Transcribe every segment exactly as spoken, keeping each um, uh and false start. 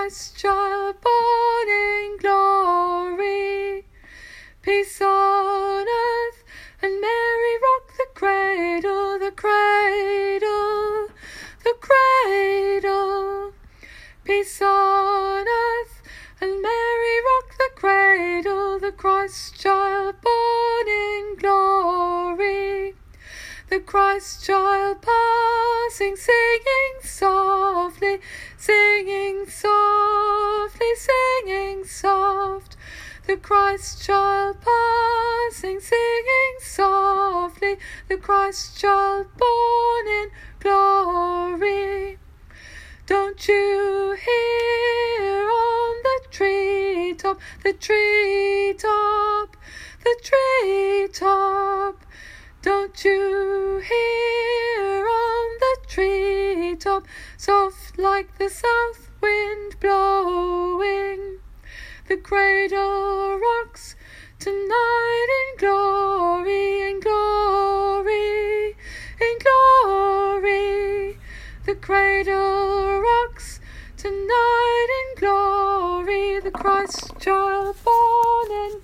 Christ child born in glory. Peace on earth, and Mary rocked the cradle, the cradle, the cradle. Peace on earth, and Mary rocked the cradle, the Christ child born in glory. The Christ child passing, singing softly, singing softly, singing soft. The Christ child passing, singing softly, the Christ child born in glory. Don't you hear on the treetop, the treetop, the treetop? Don't you hear on the treetop, soft like the south wind blowing? The cradle rocks tonight in glory, in glory, in glory. The cradle rocks tonight in glory, the Christ child born in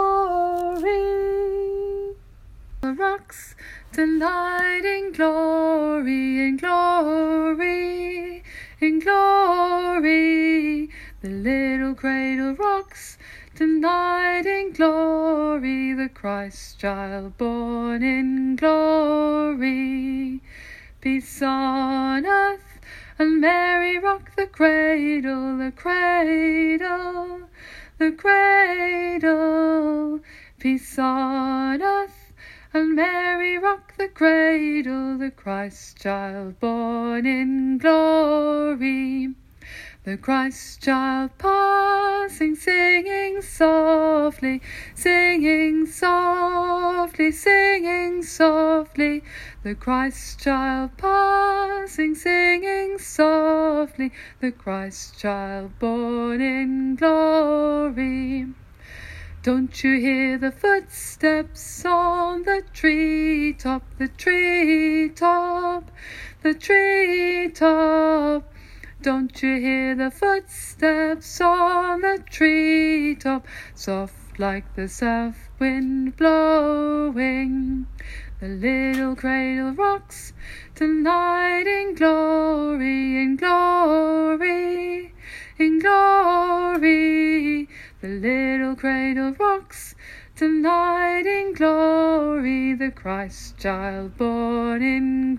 glory. The rocks tonight in glory, in glory, in glory. The little cradle rocks tonight in glory, the Christ child born in glory. Peace on earth, and Mary rocked the cradle, the cradle, the cradle. Peace on earth, and Mary rocked the cradle, the Christ child born in glory. The Christ child passing, singing softly, singing softly, singing softly. The Christ child passing, singing softly, the Christ child born in glory. Don't you hear the footsteps on the treetop, the treetop, the treetop? Don't you hear the footsteps on the treetop, soft like the south wind blowing? The little cradle rocks tonight in glory, in glory, in glory. The little cradle rocks tonight in glory, the Christ child born in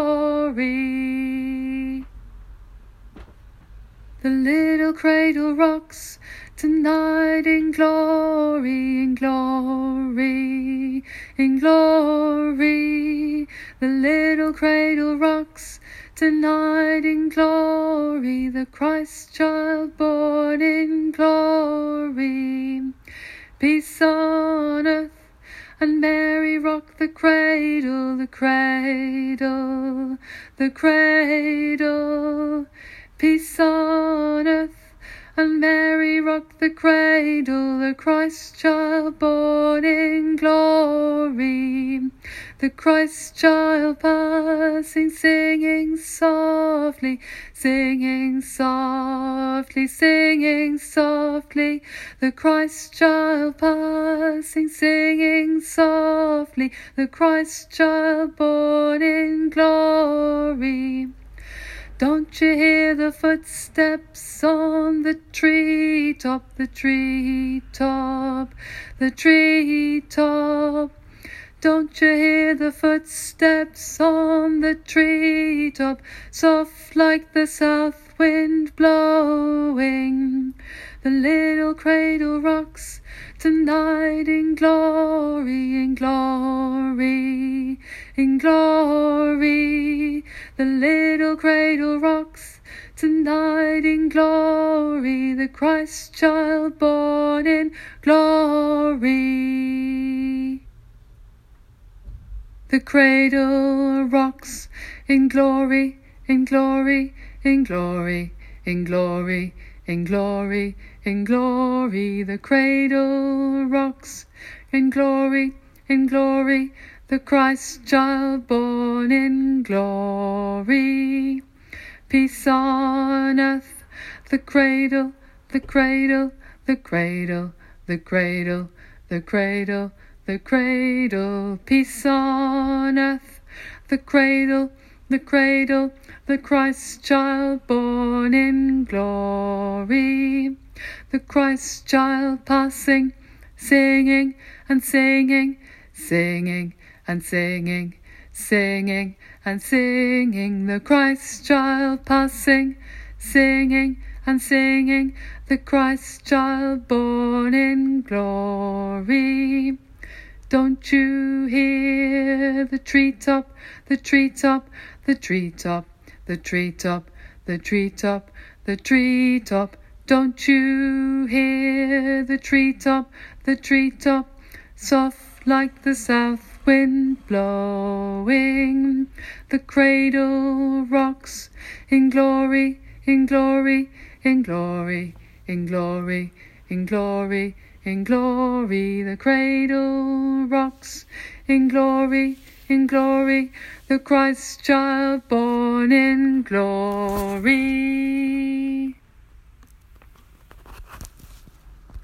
glory. The little cradle rocks tonight in glory, in glory, in glory. The little cradle rocks tonight in glory, the Christ child born in glory. Peace on earth, and Mary rocked the cradle, the cradle, the cradle. Peace on earth, and Mary rocked the cradle, the Christ child born in glory. The Christ child passing, singing softly, singing softly, singing softly. The Christ child passing, singing softly, the Christ child born in glory. Don't you hear the footsteps on the treetop, the treetop, the treetop? Don't you hear the footsteps on the treetop, soft like the south wind blowing? The little cradle rocks tonight in glory, in glory, in glory. The little cradle rocks tonight in glory, the Christ child born in glory. The cradle rocks in glory, in glory, in glory, in glory, in glory, in glory. The cradle rocks in glory, in glory, the Christ child born in glory. Peace on earth, the cradle, the cradle, the cradle, the cradle, the cradle, the cradle, peace on earth, the cradle, the cradle, the Christ child born in glory, the Christ child passing, singing and singing, singing and singing, singing and singing, the Christ child passing, singing and singing, the Christ child born in glory. Don't you hear the treetop, the treetop, the treetop, the treetop, the treetop, the treetop? Don't you hear the treetop, the treetop, soft like the south wind blowing? The cradle rocks in glory, in glory, in glory, in glory, in glory, in glory. The cradle rocks in glory, in glory, the Christ child born in glory.